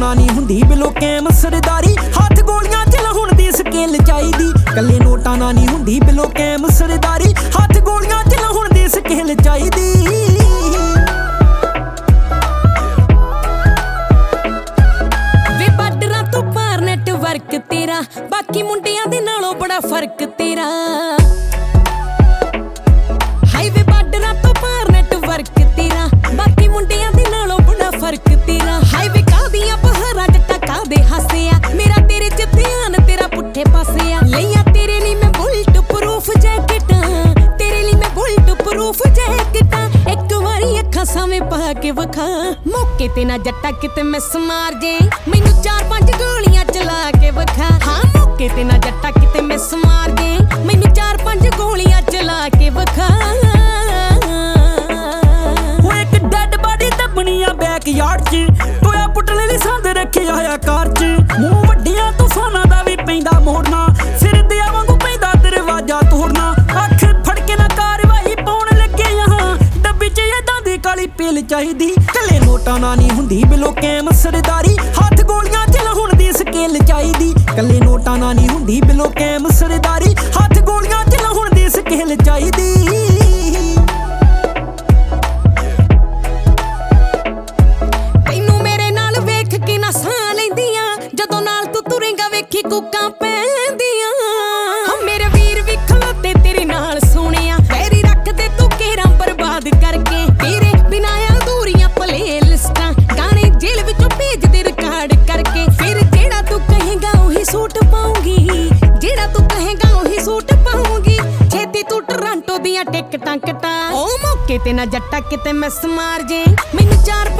ਨਾਲ ਨਹੀਂ ਹੁੰਦੀ ਬਿਲੋ ਕੈਮ ਸਰਦਾਰੀ ਹੱਥ ਗੋਲੀਆਂ ਚ ਲਾਉਣ ਦੀ ਸਕੇਲ ਚਾਹੀਦੀ ਕੱਲੇ ਨੋਟਾਂ ਨਾਲ ਨਹੀਂ ਹੁੰਦੀ ਬਿਲੋ ਕੈਮ ਸਰਦਾਰੀ ਹੱਥ ਗੋਲੀਆਂ ਚ ਲਾਉਣ ਦੀ ਸਕੇਲ ਚਾਹੀਦੀ ਵੇ ਬਾਰਡਰਾਂ ਤੋਂ ਪਾਰ ਨੈਟਵਰਕ ਤੇਰਾ ਬਾਕੀ ਮੁੰਡਿਆਂ ਦੇ ਨਾਲੋਂ ਬੜਾ ਫਰਕ ਤੇਰਾ ਹਾਈਵੇ ਬਾਰਡਰਾਂ ਤੋਂ ਪਾਰ ਨੈਟਵਰਕ ਤੇਰਾ ਬਾਕੀ ਮੁੰਡਿਆਂ ਦੇ ਨਾਲੋਂ ਬੜਾ ਫਰਕ ਤੇਰਾ ਹਾਈਵੇ ਕਾਦੀਆਂ ਪਹਾੜਾਂ ਜੱਟਾ ਕਾਦੇ ਹਾਸਿਆ ਮੇਰਾ ਤੇਰੇ ਚ ਧਿਆਨ ਤੇਰਾ ਪੁੱਠੇ ਪਾਸੇ ਆ ਲਈਆਂ ਤੇਰੇ ਲਈ ਮੈਂ ਬੁਲਟ ਪ੍ਰੂਫ ਜੈਕਟਾਂ ਤੇਰੇ ਲਈ ਮੈਂ ਬੁਲਟ ਪ੍ਰੂਫ ਜੈਕਟਾਂ ਇੱਕ ਵਾਰੀ ਅੱਖਾਂ ਸਾਵੇਂ ਪਾ ਕੇ ਵਿਖਾ ਮੌਕੇ ਤੇ ਨਾ ਜੱਟਾ ਕਿਤੇ ਮਿਸ ਮਾਰ ਜੇ ਮੈਨੂੰ 4-5 ਗੋਲੀਆਂ ਚਲਾ ਕੇ ਵਿਖਾ ਹਾਂ ਮੌਕੇ ਤੇ ਨਾ ਜੱਟਾ ਕਿਤੇ ਮਿਸ ਮਾਰ ਜੇ ਮੈਨੂੰ 4-5 ਗੋਲੀਆਂ ਚਲਾ ਕੇ ਵਿਖਾ ਉਹ ਇੱਕ ਡੈਡ ਬਾਡੀ ਦੱਬਣੀ ਆ ਬੈਕ ਯਾਰਡ 'ਚ ਟੋਇਆ ਪੁੱਟਲੇ ਲਈ ਸੰਦ ਰੱਖਿਆ ਹੋਇਆ ਕਾਰ 'ਚ ਮੂੰਹ ਵੱਡੀਆਂ ਤੂਫਾਨਾਂ ਦਾ ਵੀ ਪੈਂਦਾ ਮੋੜਨਾ ਸਿਰ ਦੇ ਵਾਂਗੂ ਪੈਂਦਾ ਦਰਵਾਜ਼ਾ ਤੋੜਨਾ ਅੱਖ ਫੜ ਕੇ ਨਾ ਕਾਰਵਾਈ ਪਾਉਣ ਲੱਗੇ ਹਾਂ ਡੱਬੀ 'ਚ ਏਦਾਂ ਦੀ ਕਾਲੀ ਪੀਲ ਚਾਹੀਦੀ ਕੱਲੇ ਨੋਟਾਂ ਨਾਲ ਨਹੀਂ ਹੁੰਦੀ ਬਿਲੋ ਕੈਮ ਸਰਦਾਰੀ ਹੱਥ ਗੋਲੀਆਂ ਚ ਲਾਉਣ ਦੀ ਸਕੇਲ ਚਾਹੀਦੀ ਕੱਲੇ ਨੋਟਾਂ ਨਾਲ ਨਹੀਂ ਹੁੰਦੀ ਬਿਲੋ ਕੈਮ ਸਰਦਾਰੀ ਹੱਥ ਗੋਲੀਆਂ ਚ ਲਾਉਣ ਦੀ ਸਕੇਲ ਚਾਹੀਦੀ ਤੈਨੂੰ ਮੇਰੇ ਨਾਲ ਵੇਖ ਕੇ ਨਾ ਸਾਹ ਲੈਂਦੀਆਂ ਜਦੋਂ ਨਾਲ ਤੂੰ ਤੁਰੇਂਗਾ ਵੇਖੀ ਕੁੱਕਾਂ ਪੈਂਦੀਆਂ ਮੇਰੇ ਵੀਰ ਵੀ ਖਲੋਤੇ ਤੇਰੇ ਨਾਲ ਸੋਹਣਿਆ ਵੈਰੀ ਰੱਖਦੇ ਤੂੰ ਕੇਰਾਂ ਬਰਬਾਦ ਕਰਕੇ ਤੇਰੇ ਬਿਨਾਂ ਅਧੂਰੀਆਂ ਪਲੇ ਲਿਸਟਾਂ ਗਾਣੇ ਜੇਲ੍ਹ ਵਿੱਚੋਂ ਭੇਜਦੇ ਰਿਕਾਰਡ ਕਰਕੇ ਫਿਰ ਜਿਹੜਾ ਤੂੰ ਕਹੇਗਾ ਉਹੀ ਸੂਟ ਪਾਉਂਗੀ ਜਿਹੜਾ ਤੂੰ ਕਹੇਗਾ ਉਹੀ ਸੂਟ ਪਾਉਂਗੀ ਛੇਤੀ ਤੂੰ ਟੋਰਾਂਟੋ ਦੀਆਂ ਟਿਕਟਾਂ ਕਟਾ ਉਹ ਮੌਕੇ ਤੇ ਨਾ ਜੱਟਾ ਕਿਤੇ ਮਿਸ ਮਾਰ ਜੇ ਮੈਨੂੰ 4